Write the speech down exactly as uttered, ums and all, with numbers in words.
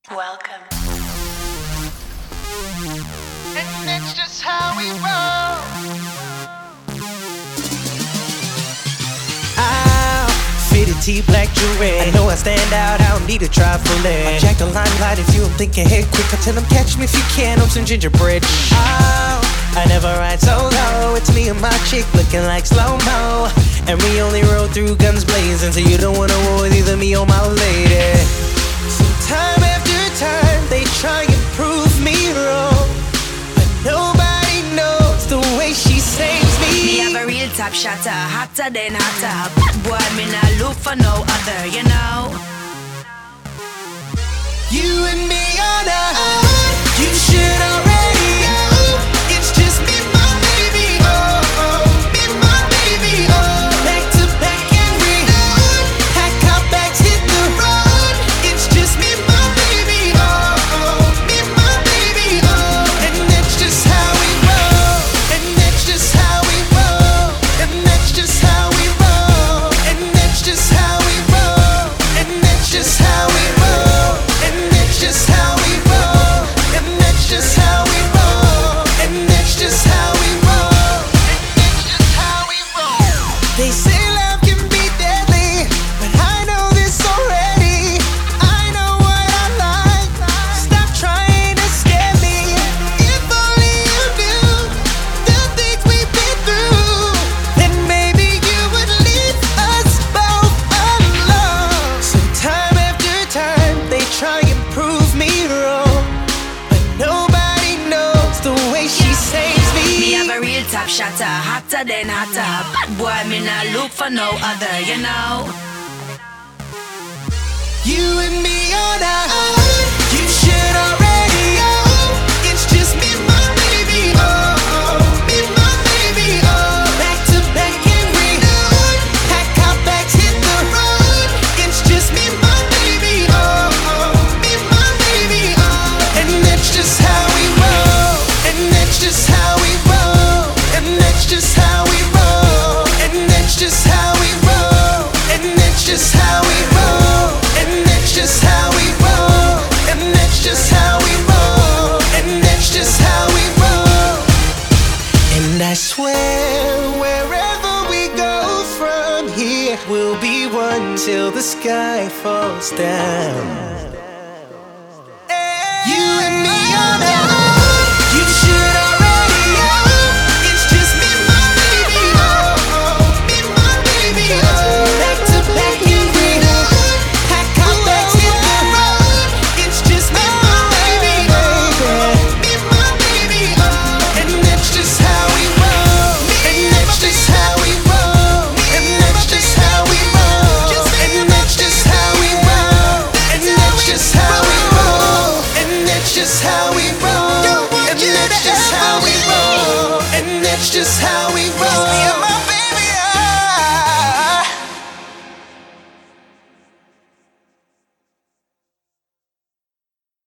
Welcome. And it's just how we roll. Fitted tee, black jewelry. I know I stand out, I don't need a try for it. I jack the limelight if you don't think ahead quick. I tell them catch me if you can on some gingerbread. Oh, I never ride solo. It's me and my chick looking like slow-mo. And we only roll through guns blazing, so you don't wanna war with either me or my lady. So time after time they try and prove me wrong, but nobody knows the way she saves me. Me have a real top shotter, hotter than hotter. Bad boy, me not look for no other, you know. You and me on a you should already know. It's just me, my baby, oh, oh, me, my baby, oh. Back to back and reload. Pack our bags, hit the road. It's just me, my baby, oh, oh, me, my baby, oh. And that's just how we roll. And that's just how we roll. And that's just how we roll. And that's just how we roll. And that's just how we roll. And that's just how we roll. And that's just how we roll. And that's just how we roll. And it's just how we roll. They say love can be deadly, but I know this already. I know what I like. Stop trying to scare me. If only you knew the things we've been through, then maybe you would leave us both alone. So time after time they try and prove me wrong, but nobody knows the way she saves Me me. have a real top shotter, hotter than hotter. Bad boy, me not look for no other, you know. You and me on a you should already know. It's just me, my baby, oh, oh, me, my baby, oh. Back to back and reload. Pack our bags, hit the road. It's just me, my baby, oh, oh, me, my baby, oh. And that's just how we roll. And that's just how we roll. And that's just how we roll. And that's just how we roll. And that's just how we roll. And that's just how we roll. And that's just how we roll. And that's just how we roll. And I swear, wherever we go from here, we'll be one till the sky falls down. You and me on a you should already know. It's just me, my baby, oh, oh, me, my baby, oh. Back to back and reload. Pack our bags, hit the road. It's just me, my baby, oh, oh, me, my baby, oh. And that's just how we roll. And that's just how we roll. And that's just how we roll. And that's just how we roll. And that's just how we roll. And that's just how